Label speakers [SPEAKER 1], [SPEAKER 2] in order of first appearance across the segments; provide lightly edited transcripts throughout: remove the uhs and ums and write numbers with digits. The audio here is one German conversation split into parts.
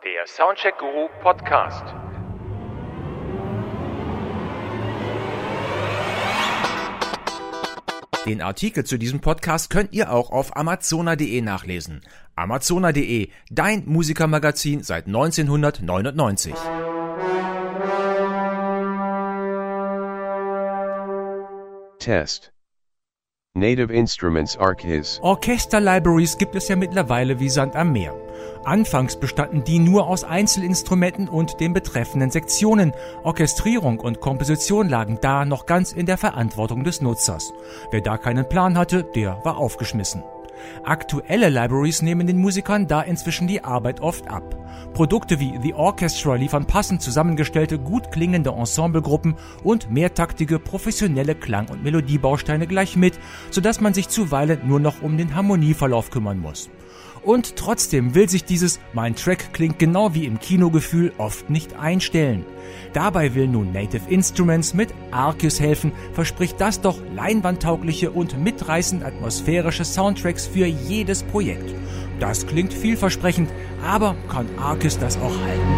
[SPEAKER 1] Der Soundcheck Guru Podcast. Den Artikel zu diesem Podcast könnt ihr auch auf amazona.de nachlesen. Amazona.de, dein Musikermagazin seit 1999.
[SPEAKER 2] Test. Native Instruments ARKIS.
[SPEAKER 3] Orchester-Libraries gibt es ja mittlerweile wie Sand am Meer. Anfangs bestanden die nur aus Einzelinstrumenten und den betreffenden Sektionen. Orchestrierung und Komposition lagen da noch ganz in der Verantwortung des Nutzers. Wer da keinen Plan hatte, der war aufgeschmissen. Aktuelle Libraries nehmen den Musikern da inzwischen die Arbeit oft ab. Produkte wie The Orchestra liefern passend zusammengestellte, gut klingende Ensemblegruppen und mehrtaktige, professionelle Klang- und Melodiebausteine gleich mit, sodass man sich zuweilen nur noch um den Harmonieverlauf kümmern muss. Und trotzdem will sich dieses "Mein Track klingt genau wie im Kinogefühl" oft nicht einstellen. Dabei will nun Native Instruments mit ARKIS helfen, verspricht das doch leinwandtaugliche und mitreißend atmosphärische Soundtracks für jedes Projekt. Das klingt vielversprechend, aber kann ARKIS das auch halten?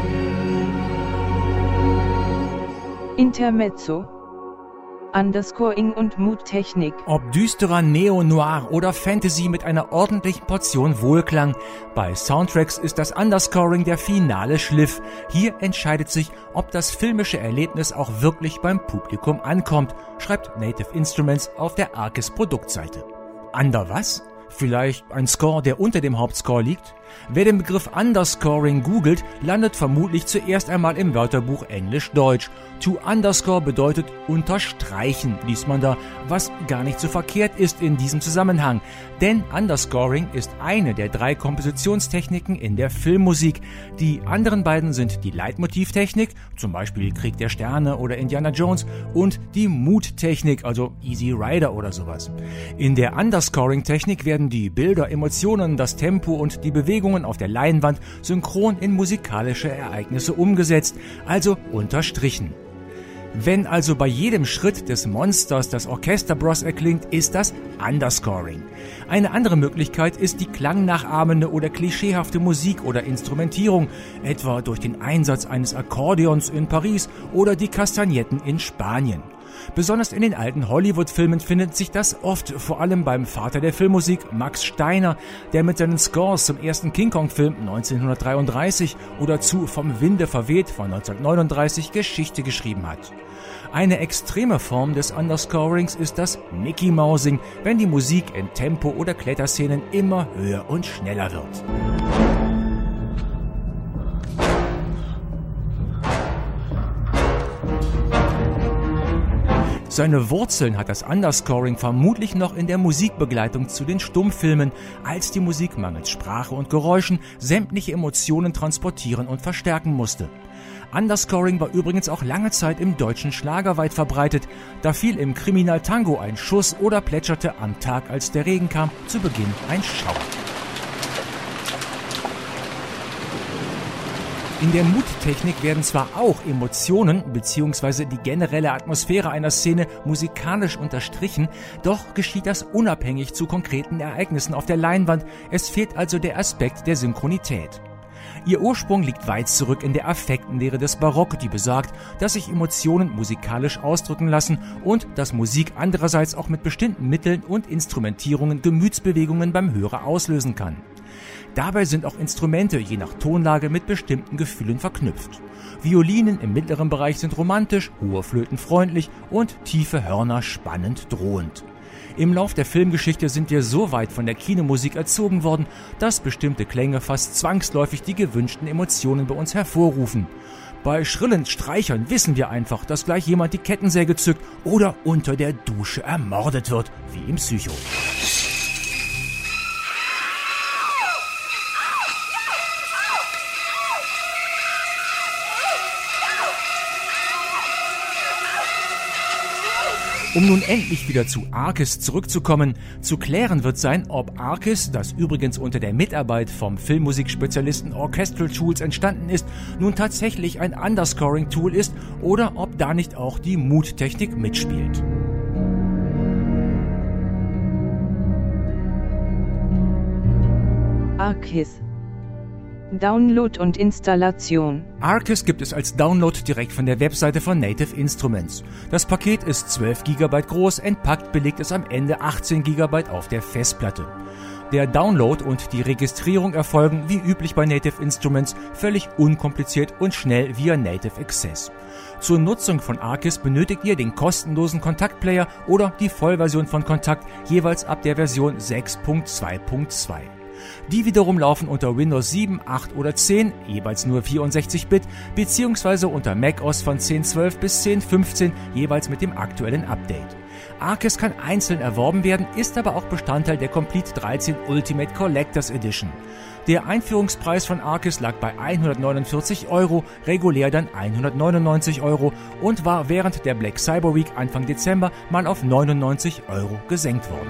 [SPEAKER 4] Intermezzo. Underscoring und Mood-Technik.
[SPEAKER 3] Ob düsterer Neo-Noir oder Fantasy mit einer ordentlichen Portion Wohlklang, bei Soundtracks ist das Underscoring der finale Schliff. Hier entscheidet sich, ob das filmische Erlebnis auch wirklich beim Publikum ankommt, schreibt Native Instruments auf der ARKIS Produktseite. Under was? Vielleicht ein Score, der unter dem Hauptscore liegt? Wer den Begriff Underscoring googelt, landet vermutlich zuerst einmal im Wörterbuch Englisch-Deutsch. To underscore bedeutet unterstreichen, liest man da, was gar nicht so verkehrt ist in diesem Zusammenhang. Denn Underscoring ist eine der 3 Kompositionstechniken in der Filmmusik. Die anderen beiden sind die Leitmotivtechnik, zum Beispiel Krieg der Sterne oder Indiana Jones, und die Mood-Technik, also Easy Rider oder sowas. In der Underscoring-Technik werden die Bilder, Emotionen, das Tempo und die Bewegungen auf der Leinwand synchron in musikalische Ereignisse umgesetzt, also unterstrichen. Wenn also bei jedem Schritt des Monsters das Orchesterbross erklingt, ist das Underscoring. Eine andere Möglichkeit ist die klangnachahmende oder klischeehafte Musik oder Instrumentierung, etwa durch den Einsatz eines Akkordeons in Paris oder die Kastagnetten in Spanien. Besonders in den alten Hollywood-Filmen findet sich das oft, vor allem beim Vater der Filmmusik, Max Steiner, der mit seinen Scores zum ersten King Kong-Film 1933 oder zu Vom Winde verweht von 1939 Geschichte geschrieben hat. Eine extreme Form des Underscorings ist das Mickey-Mousing, wenn die Musik in Tempo- oder Kletterszenen immer höher und schneller wird. Seine Wurzeln hat das Underscoring vermutlich noch in der Musikbegleitung zu den Stummfilmen, als die Musik mangels Sprache und Geräuschen sämtliche Emotionen transportieren und verstärken musste. Underscoring war übrigens auch lange Zeit im deutschen Schlager weit verbreitet. Da fiel im Kriminal Tango ein Schuss oder plätscherte am Tag, als der Regen kam, zu Beginn ein Schauer. In der Mood-Technik werden zwar auch Emotionen bzw. die generelle Atmosphäre einer Szene musikalisch unterstrichen, doch geschieht das unabhängig zu konkreten Ereignissen auf der Leinwand. Es fehlt also der Aspekt der Synchronität. Ihr Ursprung liegt weit zurück in der Affektenlehre des Barock, die besagt, dass sich Emotionen musikalisch ausdrücken lassen und dass Musik andererseits auch mit bestimmten Mitteln und Instrumentierungen Gemütsbewegungen beim Hörer auslösen kann. Dabei sind auch Instrumente je nach Tonlage mit bestimmten Gefühlen verknüpft. Violinen im mittleren Bereich sind romantisch, hohe Flöten freundlich und tiefe Hörner spannend drohend. Im Lauf der Filmgeschichte sind wir so weit von der Kinomusik erzogen worden, dass bestimmte Klänge fast zwangsläufig die gewünschten Emotionen bei uns hervorrufen. Bei schrillen Streichern wissen wir einfach, dass gleich jemand die Kettensäge zückt oder unter der Dusche ermordet wird, wie im Psycho. Um nun endlich wieder zu ARKIS zurückzukommen, zu klären wird sein, ob ARKIS, das übrigens unter der Mitarbeit vom Filmmusikspezialisten Orchestral Tools entstanden ist, nun tatsächlich ein Underscoring-Tool ist oder ob da nicht auch die Mood-Technik mitspielt.
[SPEAKER 4] ARKIS. Download und Installation.
[SPEAKER 3] Arcus gibt es als Download direkt von der Webseite von Native Instruments. Das Paket ist 12 GB groß, entpackt belegt es am Ende 18 GB auf der Festplatte. Der Download und die Registrierung erfolgen wie üblich bei Native Instruments völlig unkompliziert und schnell via Native Access. Zur Nutzung von Arcus benötigt ihr den kostenlosen Kontaktplayer oder die Vollversion von Kontakt jeweils ab der Version 6.2.2. Die wiederum laufen unter Windows 7, 8 oder 10, jeweils nur 64-Bit, beziehungsweise unter macOS von 10.12 bis 10.15, jeweils mit dem aktuellen Update. Arcus kann einzeln erworben werden, ist aber auch Bestandteil der Complete 13 Ultimate Collectors Edition. Der Einführungspreis von Arcus lag bei 149 €, regulär dann 199 € und war während der Black Cyber Week Anfang Dezember mal auf 99 € gesenkt worden.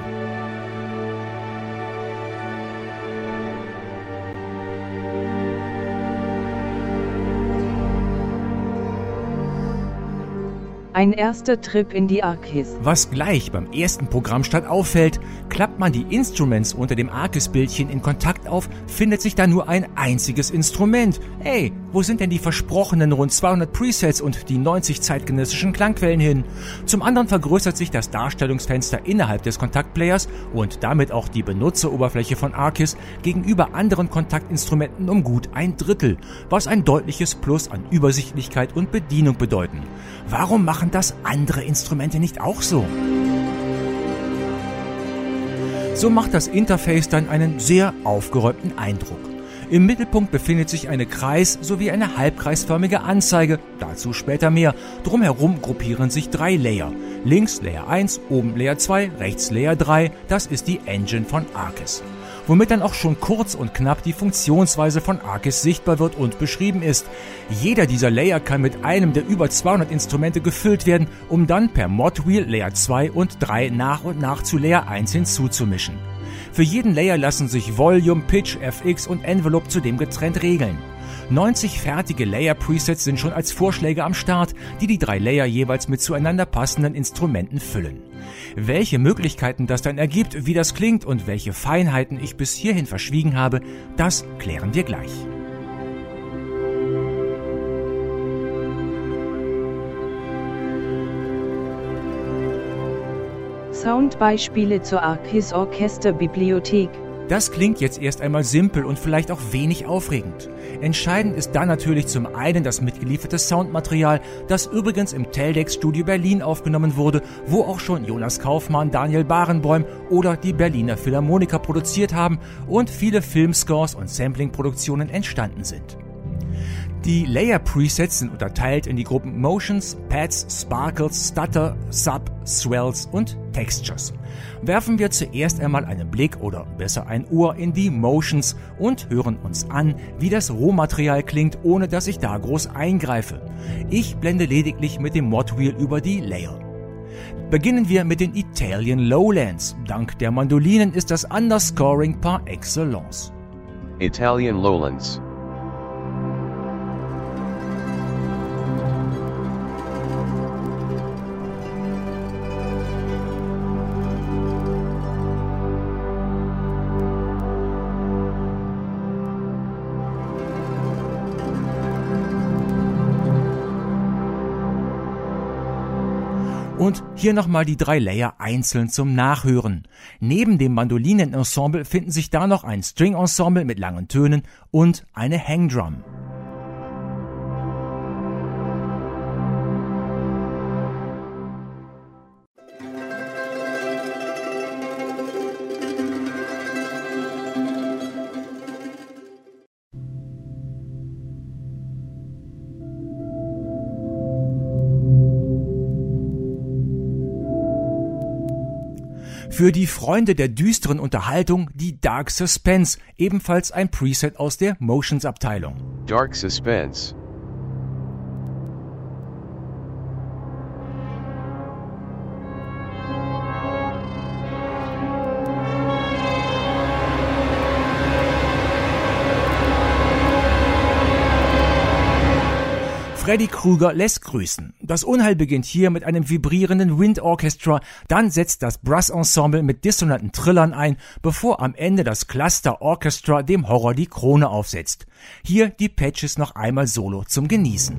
[SPEAKER 4] Ein erster Trip in die Arcus.
[SPEAKER 3] Was gleich beim ersten Programmstart auffällt, klappt man die Instruments unter dem Arcus-Bildchen in Kontakt auf, findet sich da nur ein einziges Instrument. Ey, wo sind denn die versprochenen rund 200 Presets und die 90 zeitgenössischen Klangquellen hin? Zum anderen vergrößert sich das Darstellungsfenster innerhalb des Kontaktplayers und damit auch die Benutzeroberfläche von Arcus gegenüber anderen Kontaktinstrumenten um gut 1/3, was ein deutliches Plus an Übersichtlichkeit und Bedienung bedeuten. Warum machen das andere Instrumente nicht auch so? So macht das Interface dann einen sehr aufgeräumten Eindruck. Im Mittelpunkt befindet sich eine kreis- sowie eine halbkreisförmige Anzeige, dazu später mehr. Drumherum gruppieren sich 3 Layer. Links Layer 1, oben Layer 2, rechts Layer 3, das ist die Engine von Arcus. Womit dann auch schon kurz und knapp die Funktionsweise von Arcus sichtbar wird und beschrieben ist. Jeder dieser Layer kann mit einem der über 200 Instrumente gefüllt werden, um dann per Modwheel Layer 2 und 3 nach und nach zu Layer 1 hinzuzumischen. Für jeden Layer lassen sich Volume, Pitch, FX und Envelope zudem getrennt regeln. 90 fertige Layer-Presets sind schon als Vorschläge am Start, die die 3 Layer jeweils mit zueinander passenden Instrumenten füllen. Welche Möglichkeiten das dann ergibt, wie das klingt und welche Feinheiten ich bis hierhin verschwiegen habe, das klären wir gleich.
[SPEAKER 4] Soundbeispiele zur Arcus Orchesterbibliothek.
[SPEAKER 3] Das klingt jetzt erst einmal simpel und vielleicht auch wenig aufregend. Entscheidend ist dann natürlich zum einen das mitgelieferte Soundmaterial, das übrigens im Teldex Studio Berlin aufgenommen wurde, wo auch schon Jonas Kaufmann, Daniel Barenboim oder die Berliner Philharmoniker produziert haben und viele Filmscores und Sampling-Produktionen entstanden sind. Die Layer-Presets sind unterteilt in die Gruppen Motions, Pads, Sparkles, Stutter, Sub, Swells und Textures. Werfen wir zuerst einmal einen Blick oder besser ein Ohr in die Motions und hören uns an, wie das Rohmaterial klingt, ohne dass ich da groß eingreife. Ich blende lediglich mit dem Modwheel über die Layer. Beginnen wir mit den Italian Lowlands. Dank der Mandolinen ist das Underscoring par excellence.
[SPEAKER 2] Italian Lowlands.
[SPEAKER 3] Und hier nochmal die 3 Layer einzeln zum Nachhören. Neben dem Mandolinenensemble finden sich da noch ein String-Ensemble mit langen Tönen und eine Hangdrum. Für die Freunde der düsteren Unterhaltung die Dark Suspense, ebenfalls ein Preset aus der Motions-Abteilung.
[SPEAKER 2] Dark Suspense.
[SPEAKER 3] Freddy Krueger lässt grüßen. Das Unheil beginnt hier mit einem vibrierenden Wind Orchestra, dann setzt das Brass Ensemble mit dissonanten Trillern ein, bevor am Ende das Cluster Orchestra dem Horror die Krone aufsetzt. Hier die Patches noch einmal solo zum Genießen.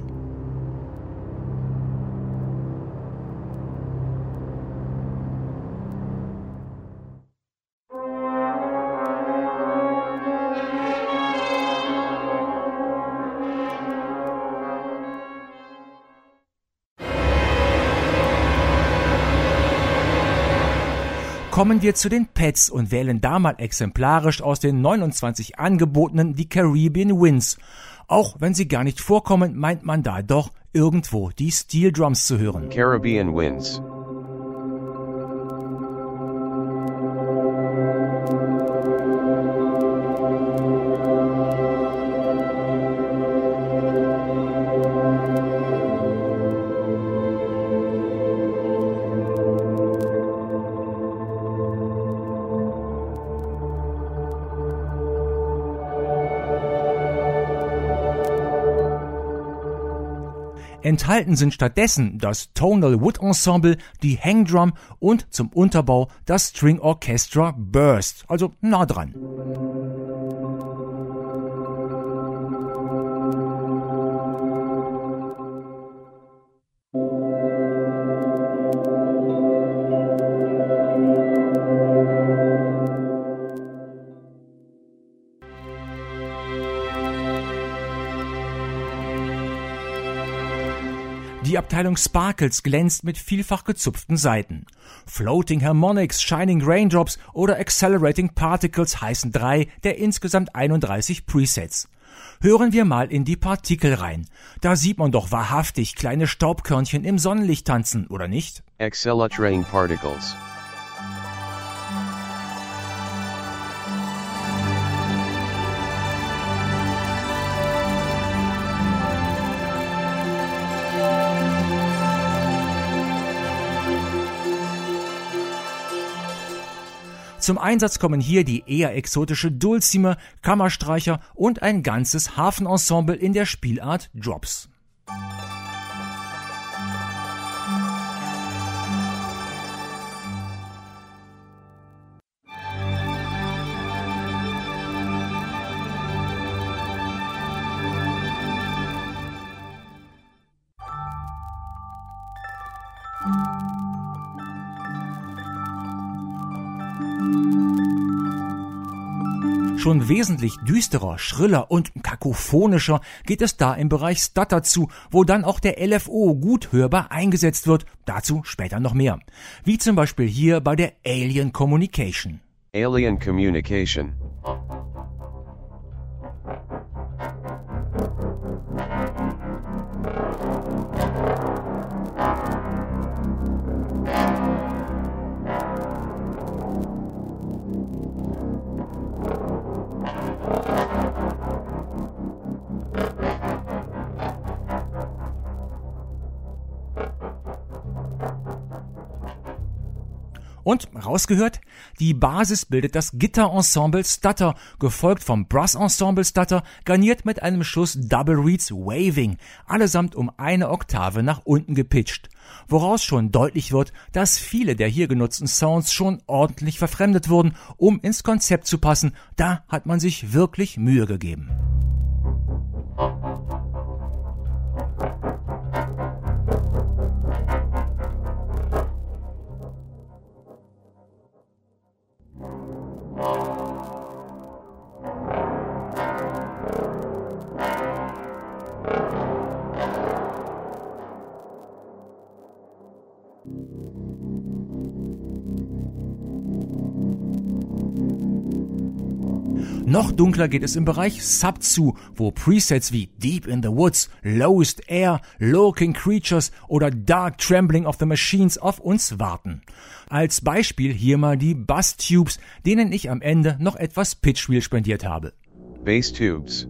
[SPEAKER 3] Kommen wir zu den Pets und wählen da mal exemplarisch aus den 29 angebotenen die Caribbean Winds. Auch wenn sie gar nicht vorkommen, meint man da doch irgendwo die Steel Drums zu hören.
[SPEAKER 2] Caribbean Winds.
[SPEAKER 3] Enthalten sind stattdessen das Tonal Wood Ensemble, die Hangdrum und zum Unterbau das String Orchestra Burst, also nah dran. Die Abteilung Sparkles glänzt mit vielfach gezupften Saiten. Floating Harmonics, Shining Raindrops oder Accelerating Particles heißen 3 der insgesamt 31 Presets. Hören wir mal in die Partikel rein. Da sieht man doch wahrhaftig kleine Staubkörnchen im Sonnenlicht tanzen, oder nicht?
[SPEAKER 2] Accelerating Particles.
[SPEAKER 3] Zum Einsatz kommen hier die eher exotische Dulcimer, Kammerstreicher und ein ganzes Hafenensemble in der Spielart Drops. Schon wesentlich düsterer, schriller und kakophonischer geht es da im Bereich Stutter zu, wo dann auch der LFO gut hörbar eingesetzt wird, dazu später noch mehr. Wie zum Beispiel hier bei der Alien Communication.
[SPEAKER 2] Alien Communication.
[SPEAKER 3] Und, rausgehört, die Basis bildet das Gitter-Ensemble Stutter, gefolgt vom Brass-Ensemble Stutter, garniert mit einem Schuss Double Reeds Waving, allesamt um eine Oktave nach unten gepitcht. Woraus schon deutlich wird, dass viele der hier genutzten Sounds schon ordentlich verfremdet wurden, um ins Konzept zu passen. Da hat man sich wirklich Mühe gegeben. Noch dunkler geht es im Bereich Sub zu, wo Presets wie Deep in the Woods, Lowest Air, Lurking Creatures oder Dark Trembling of the Machines auf uns warten. Als Beispiel hier mal die Bass Tubes, denen ich am Ende noch etwas Pitchwheel spendiert habe.
[SPEAKER 2] Bass Tubes.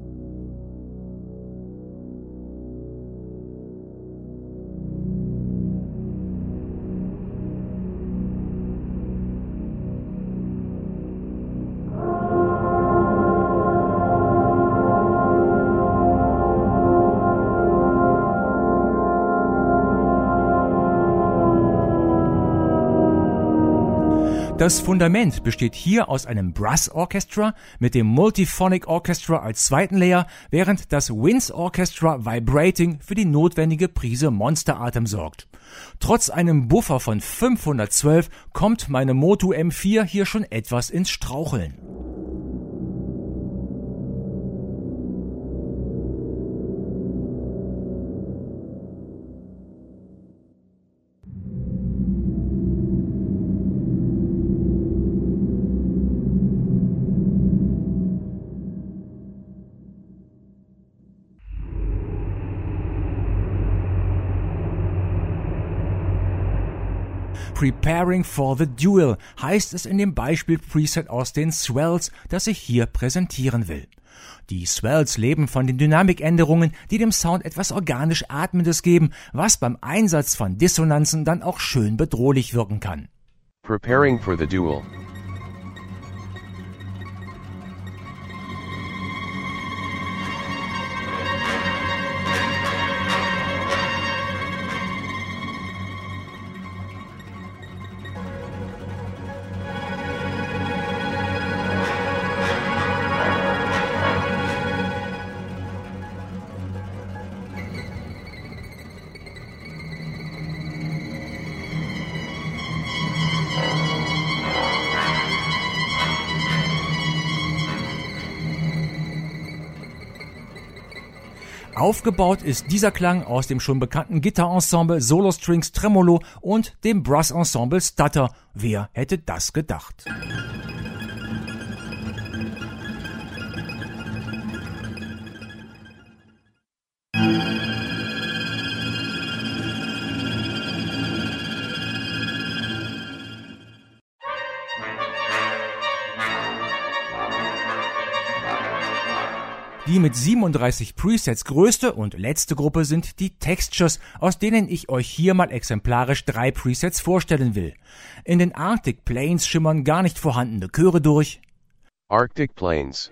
[SPEAKER 3] Das Fundament besteht hier aus einem Brass Orchestra mit dem Multiphonic Orchestra als zweiten Layer, während das Winds Orchestra Vibrating für die notwendige Prise Monsteratem sorgt. Trotz einem Buffer von 512 kommt meine Motu M4 hier schon etwas ins Straucheln. Preparing for the Duel heißt es in dem Beispiel-Preset aus den Swells, das ich hier präsentieren will. Die Swells leben von den Dynamikänderungen, die dem Sound etwas organisch Atmendes geben, was beim Einsatz von Dissonanzen dann auch schön bedrohlich wirken kann.
[SPEAKER 2] Preparing for the Duel.
[SPEAKER 3] Aufgebaut ist dieser Klang aus dem schon bekannten Gitarrensemble Solo Strings Tremolo und dem Brass Ensemble Stutter. Wer hätte das gedacht? Die mit 37 Presets größte und letzte Gruppe sind die Textures, aus denen ich euch hier mal exemplarisch 3 Presets vorstellen will. In den Arctic Plains schimmern gar nicht vorhandene Chöre durch.
[SPEAKER 2] Arctic Plains.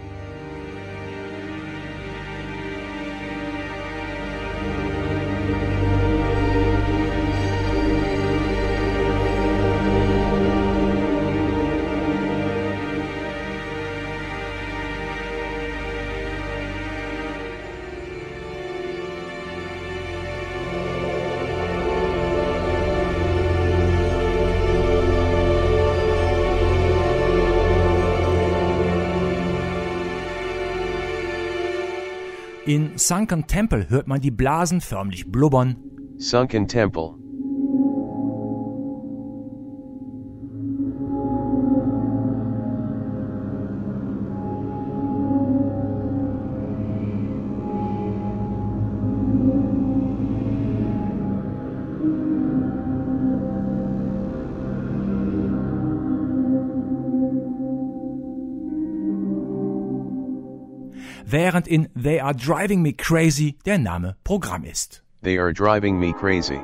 [SPEAKER 3] In Sunken Temple hört man die Blasen förmlich blubbern.
[SPEAKER 2] Sunken Temple.
[SPEAKER 3] Während in They Are Driving Me Crazy der Name Programm ist.
[SPEAKER 2] They are driving me crazy.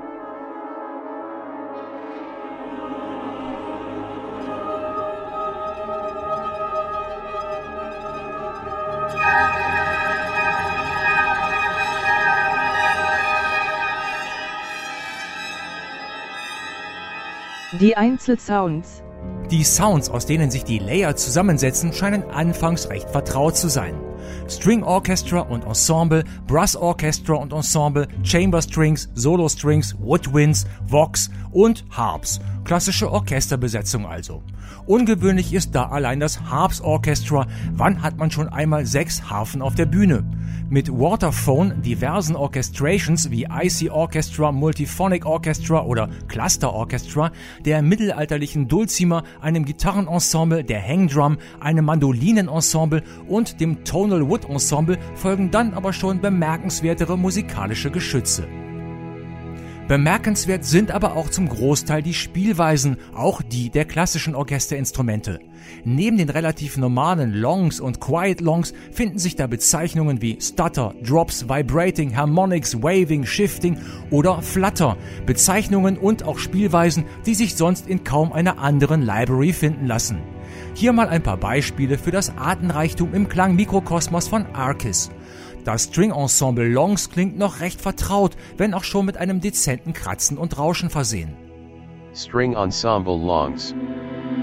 [SPEAKER 4] Die Einzelsounds.
[SPEAKER 3] Die Sounds, aus denen sich die Layer zusammensetzen, scheinen anfangs recht vertraut zu sein. String Orchestra und Ensemble, Brass Orchestra und Ensemble, Chamber Strings, Solo Strings, Woodwinds, Vox und Harps. Klassische Orchesterbesetzung also. Ungewöhnlich ist da allein das Harps Orchestra. Wann hat man schon einmal 6 Harfen auf der Bühne? Mit Waterphone, diversen Orchestrations wie IC Orchestra, Multiphonic Orchestra oder Cluster Orchestra, der mittelalterlichen Dulcimer, einem Gitarrenensemble, der Hangdrum, einem Mandolinenensemble und dem Tonal Wood Ensemble folgen dann aber schon bemerkenswertere musikalische Geschütze. Bemerkenswert sind aber auch zum Großteil die Spielweisen, auch die der klassischen Orchesterinstrumente. Neben den relativ normalen Longs und Quiet Longs finden sich da Bezeichnungen wie Stutter, Drops, Vibrating, Harmonics, Waving, Shifting oder Flutter. Bezeichnungen und auch Spielweisen, die sich sonst in kaum einer anderen Library finden lassen. Hier mal ein paar Beispiele für das Artenreichtum im Klangmikrokosmos von Arkis. Das String-Ensemble Longs klingt noch recht vertraut, wenn auch schon mit einem dezenten Kratzen und Rauschen versehen.
[SPEAKER 2] String Ensemble Longs.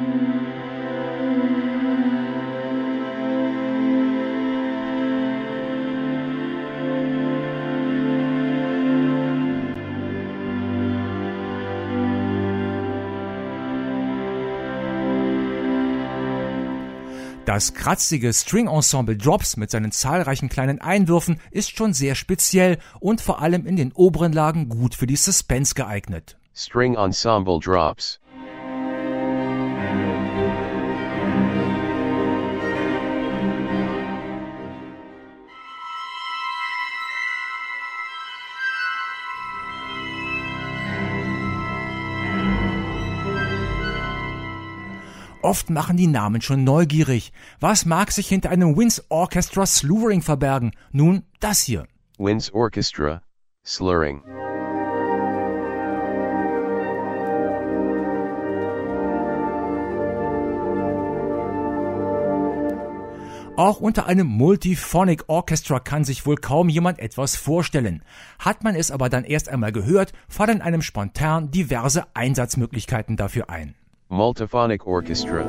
[SPEAKER 3] Das kratzige String-Ensemble Drops mit seinen zahlreichen kleinen Einwürfen ist schon sehr speziell und vor allem in den oberen Lagen gut für die Suspense geeignet.
[SPEAKER 2] String Ensemble Drops.
[SPEAKER 3] Oft machen die Namen schon neugierig. Was mag sich hinter einem Winds Orchestra Slurring verbergen? Nun, das hier.
[SPEAKER 2] Winds Orchestra, Slurring.
[SPEAKER 3] Auch unter einem Multiphonic Orchestra kann sich wohl kaum jemand etwas vorstellen. Hat man es aber dann erst einmal gehört, fallen einem spontan diverse Einsatzmöglichkeiten dafür ein.
[SPEAKER 2] Multiphonic Orchestra.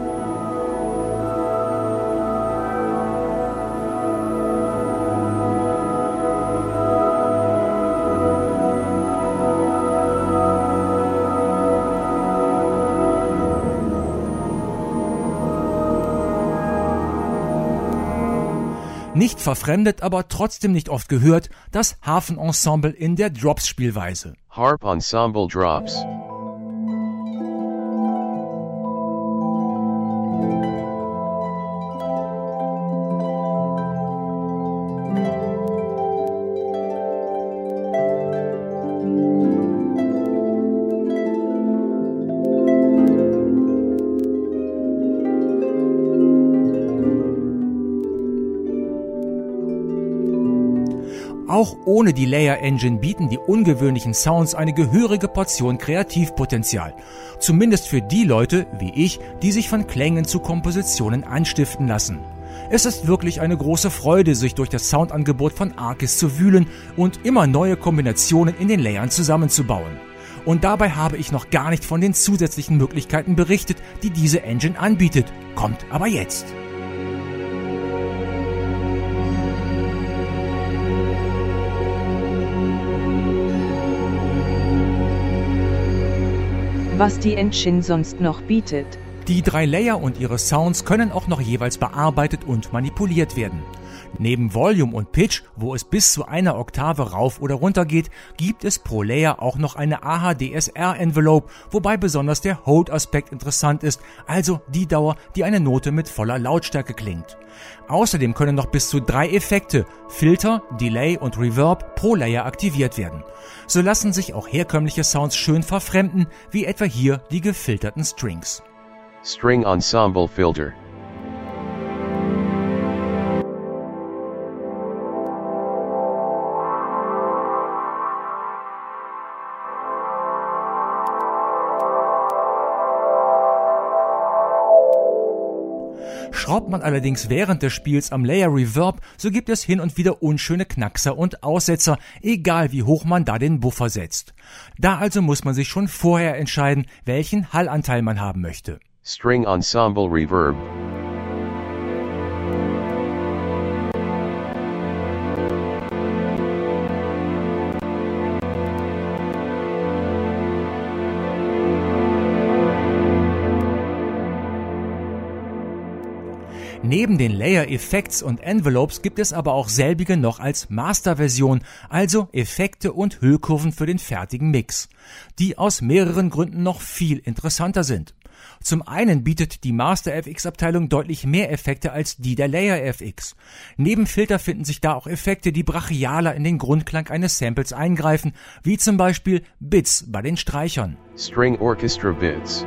[SPEAKER 3] Nicht verfremdet, aber trotzdem nicht oft gehört, das Harfenensemble in der Drops-Spielweise.
[SPEAKER 2] Harp Ensemble Drops.
[SPEAKER 3] Auch ohne die Layer Engine bieten die ungewöhnlichen Sounds eine gehörige Portion Kreativpotenzial. Zumindest für die Leute, wie ich, die sich von Klängen zu Kompositionen anstiften lassen. Es ist wirklich eine große Freude, sich durch das Soundangebot von Arkis zu wühlen und immer neue Kombinationen in den Layern zusammenzubauen. Und dabei habe ich noch gar nicht von den zusätzlichen Möglichkeiten berichtet, die diese Engine anbietet. Kommt aber jetzt.
[SPEAKER 4] Was die Engine sonst noch bietet.
[SPEAKER 3] Die 3 Layer und ihre Sounds können auch noch jeweils bearbeitet und manipuliert werden. Neben Volume und Pitch, wo es bis zu einer Oktave rauf oder runter geht, gibt es pro Layer auch noch eine AHDSR-Envelope, wobei besonders der Hold-Aspekt interessant ist, also die Dauer, die eine Note mit voller Lautstärke klingt. Außerdem können noch bis zu 3 Effekte, Filter, Delay und Reverb pro Layer aktiviert werden. So lassen sich auch herkömmliche Sounds schön verfremden, wie etwa hier die gefilterten Strings.
[SPEAKER 2] String Ensemble Filter.
[SPEAKER 3] Schraubt man allerdings während des Spiels am Layer Reverb, so gibt es hin und wieder unschöne Knackser und Aussetzer, egal wie hoch man da den Buffer setzt. Da also muss man sich schon vorher entscheiden, welchen Hallanteil man haben möchte.
[SPEAKER 2] String Ensemble Reverb.
[SPEAKER 3] Neben den Layer Effects und Envelopes gibt es aber auch selbige noch als Master-Version, also Effekte und Hüllkurven für den fertigen Mix, die aus mehreren Gründen noch viel interessanter sind. Zum einen bietet die Master FX-Abteilung deutlich mehr Effekte als die der Layer FX. Neben Filter finden sich da auch Effekte, die brachialer in den Grundklang eines Samples eingreifen, wie zum Beispiel Bits bei den Streichern.
[SPEAKER 2] String Orchestra Bits.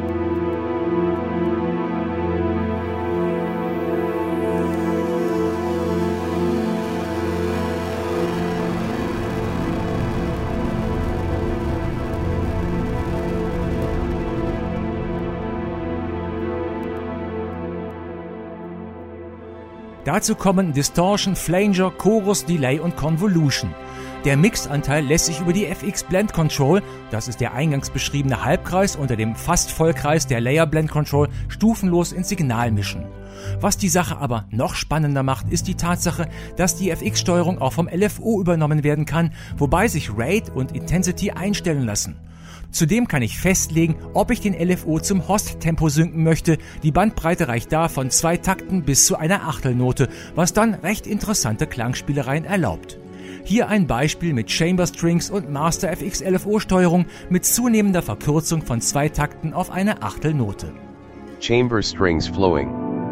[SPEAKER 3] Dazu kommen Distortion, Flanger, Chorus, Delay und Convolution. Der Mixanteil lässt sich über die FX Blend Control, das ist der eingangs beschriebene Halbkreis unter dem fast Vollkreis der Layer Blend Control, stufenlos ins Signal mischen. Was die Sache aber noch spannender macht, ist die Tatsache, dass die FX-Steuerung auch vom LFO übernommen werden kann, wobei sich Rate und Intensity einstellen lassen. Zudem kann ich festlegen, ob ich den LFO zum Host-Tempo synken möchte. Die Bandbreite reicht da von 2 Takten bis zu einer Achtelnote, was dann recht interessante Klangspielereien erlaubt. Hier ein Beispiel mit Chamber Strings und Master FX LFO-Steuerung mit zunehmender Verkürzung von 2 Takten auf eine Achtelnote.
[SPEAKER 2] Chamber strings flowing.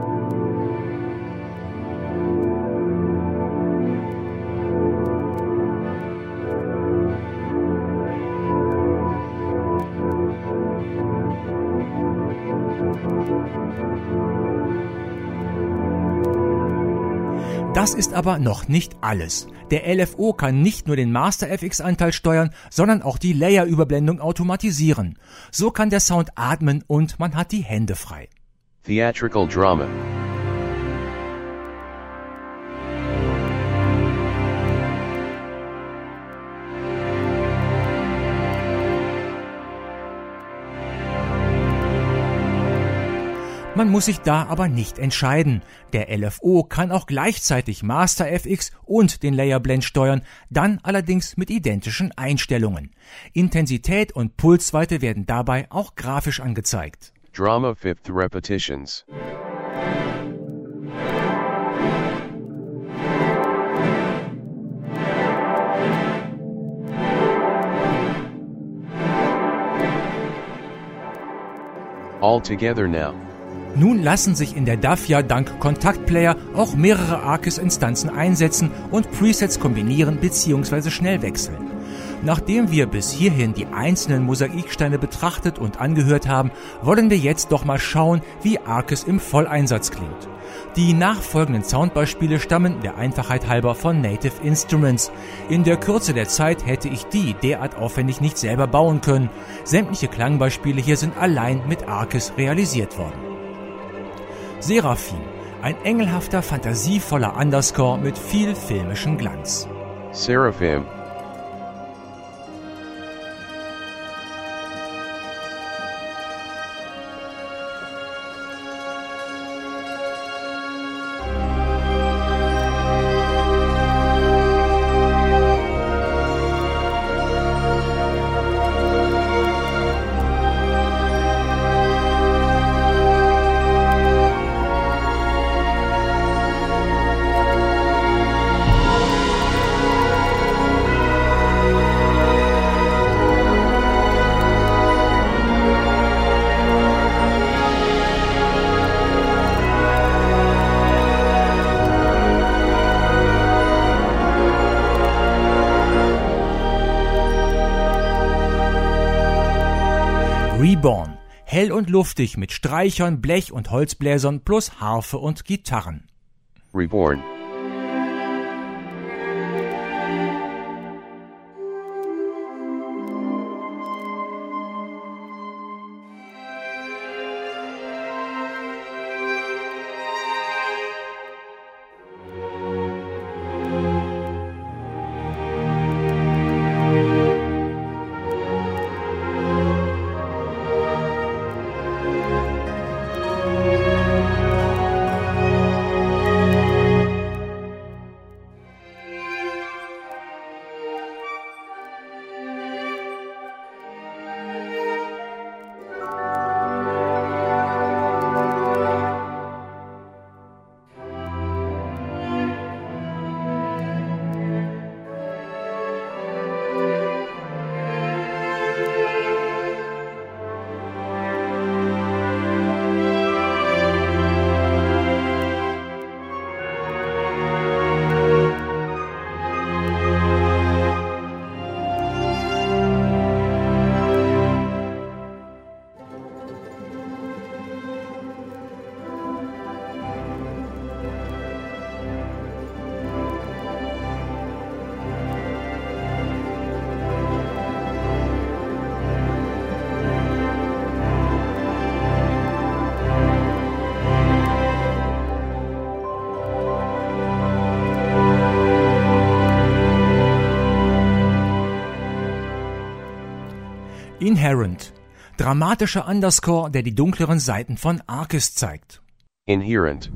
[SPEAKER 3] Das ist aber noch nicht alles. Der LFO kann nicht nur den Master FX-Anteil steuern, sondern auch die Layer-Überblendung automatisieren. So kann der Sound atmen und man hat die Hände frei.
[SPEAKER 2] Theatrical drama.
[SPEAKER 3] Man muss sich da aber nicht entscheiden. Der LFO kann auch gleichzeitig Master FX und den Layer Blend steuern, dann allerdings mit identischen Einstellungen. Intensität und Pulsweite werden dabei auch grafisch angezeigt.
[SPEAKER 2] Drama fifth repetitions. All together now.
[SPEAKER 3] Nun lassen sich in der DAW ja dank Kontaktplayer auch mehrere Arkis-Instanzen einsetzen und Presets kombinieren bzw. schnell wechseln. Nachdem wir bis hierhin die einzelnen Mosaiksteine betrachtet und angehört haben, wollen wir jetzt doch mal schauen, wie Arkis im Volleinsatz klingt. Die nachfolgenden Soundbeispiele stammen der Einfachheit halber von Native Instruments. In der Kürze der Zeit hätte ich die derart aufwendig nicht selber bauen können. Sämtliche Klangbeispiele hier sind allein mit Arkis realisiert worden. Seraphim, ein engelhafter, fantasievoller Underscore mit viel filmischem Glanz.
[SPEAKER 2] Seraphim.
[SPEAKER 3] Reborn, hell und luftig mit Streichern, Blech- und Holzbläsern plus Harfe und Gitarren.
[SPEAKER 2] Reborn.
[SPEAKER 3] Inherent, dramatischer Underscore, der die dunkleren Seiten von Arkis zeigt.
[SPEAKER 2] Inherent.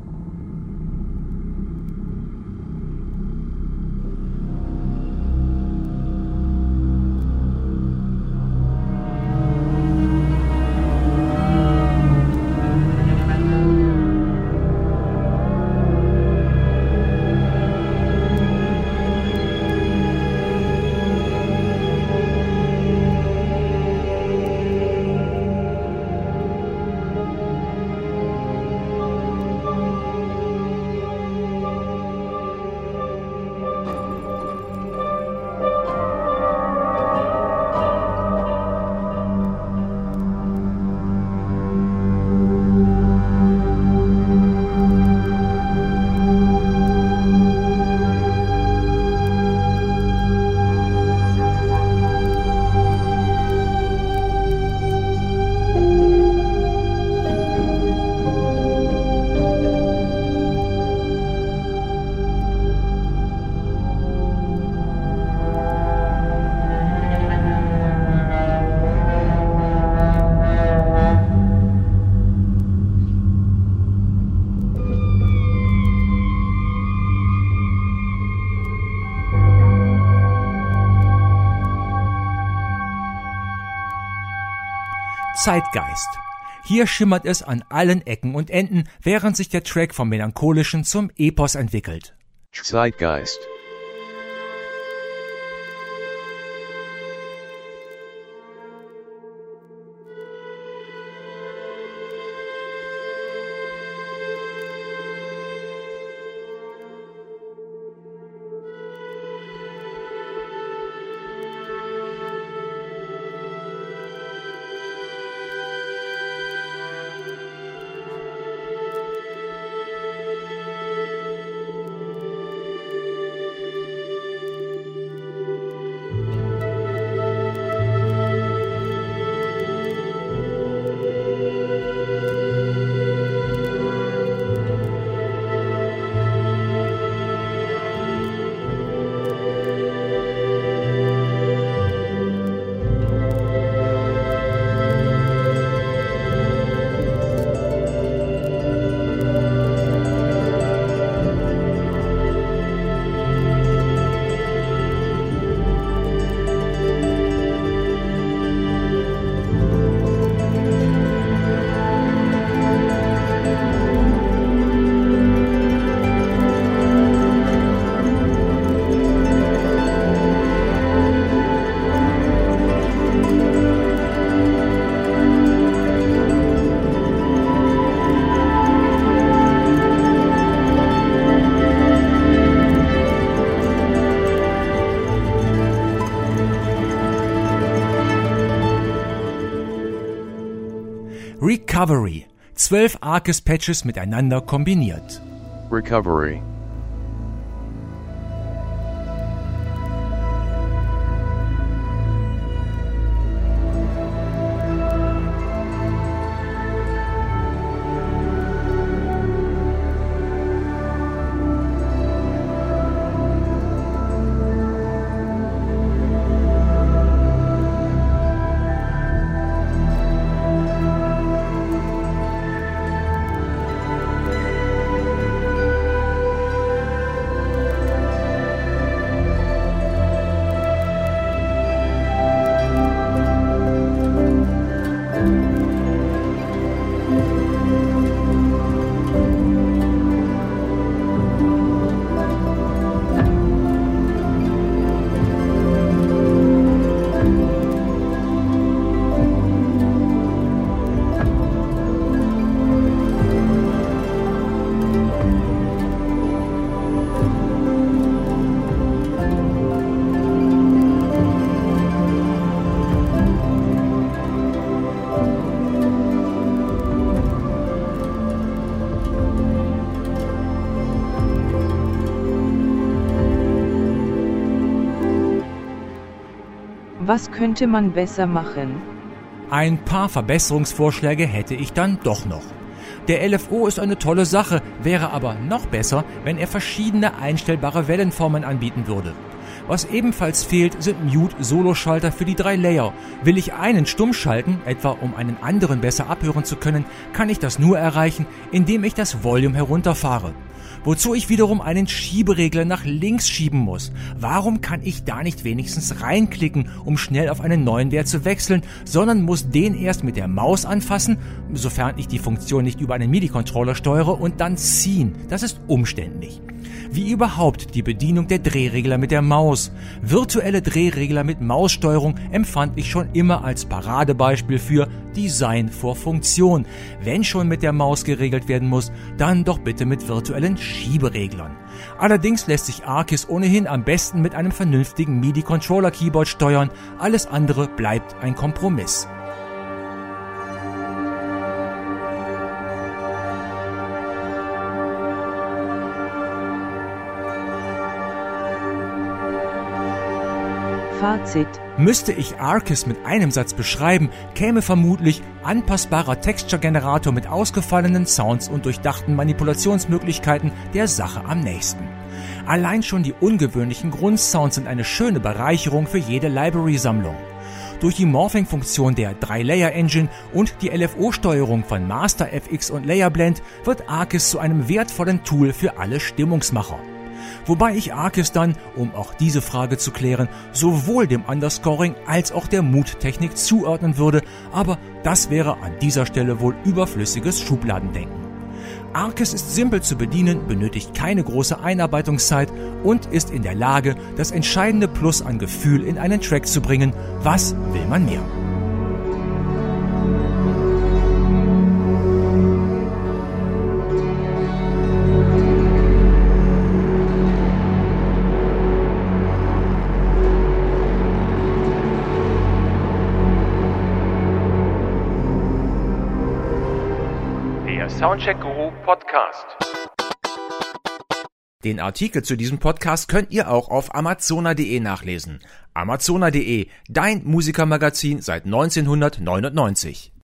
[SPEAKER 3] Zeitgeist. Hier schimmert es an allen Ecken und Enden, während sich der Track vom Melancholischen zum Epos entwickelt.
[SPEAKER 2] Zeitgeist.
[SPEAKER 3] Recovery. 12 Arcus-Patches miteinander kombiniert.
[SPEAKER 2] Recovery.
[SPEAKER 4] Was könnte man besser machen?
[SPEAKER 3] Ein paar Verbesserungsvorschläge hätte ich dann doch noch. Der LFO ist eine tolle Sache, wäre aber noch besser, wenn er verschiedene einstellbare Wellenformen anbieten würde. Was ebenfalls fehlt, sind Mute-Solo-Schalter für die 3 Layer. Will ich einen stumm schalten, etwa um einen anderen besser abhören zu können, kann ich das nur erreichen, indem ich das Volume herunterfahre. Wozu ich wiederum einen Schieberegler nach links schieben muss. Warum kann ich da nicht wenigstens reinklicken, um schnell auf einen neuen Wert zu wechseln, sondern muss den erst mit der Maus anfassen, sofern ich die Funktion nicht über einen MIDI-Controller steuere, und dann ziehen. Das ist umständlich. Wie überhaupt die Bedienung der Drehregler mit der Maus. Virtuelle Drehregler mit Maussteuerung empfand ich schon immer als Paradebeispiel für Design vor Funktion. Wenn schon mit der Maus geregelt werden muss, dann doch bitte mit virtuellen Schiebereglern. Allerdings lässt sich Arcus ohnehin am besten mit einem vernünftigen MIDI-Controller-Keyboard steuern. Alles andere bleibt ein Kompromiss.
[SPEAKER 4] Fazit.
[SPEAKER 3] Müsste ich Arcus mit einem Satz beschreiben, käme vermutlich anpassbarer Texture-Generator mit ausgefallenen Sounds und durchdachten Manipulationsmöglichkeiten der Sache am nächsten. Allein schon die ungewöhnlichen Grundsounds sind eine schöne Bereicherung für jede Library-Sammlung. Durch die Morphing-Funktion der 3-Layer-Engine und die LFO-Steuerung von Master FX und Layerblend wird Arcus zu einem wertvollen Tool für alle Stimmungsmacher. wobei ich Arcus dann, um auch diese Frage zu klären, sowohl dem Underscoring als auch der Mood-Technik zuordnen würde, aber das wäre an dieser Stelle wohl überflüssiges Schubladendenken. Arcus ist simpel zu bedienen, benötigt keine große Einarbeitungszeit und ist in der Lage, das entscheidende Plus an Gefühl in einen Track zu bringen. Was will man mehr?
[SPEAKER 1] Soundcheck Guru Podcast. Den Artikel zu diesem Podcast könnt ihr auch auf amazona.de nachlesen. Amazona.de, dein Musikermagazin seit 1999.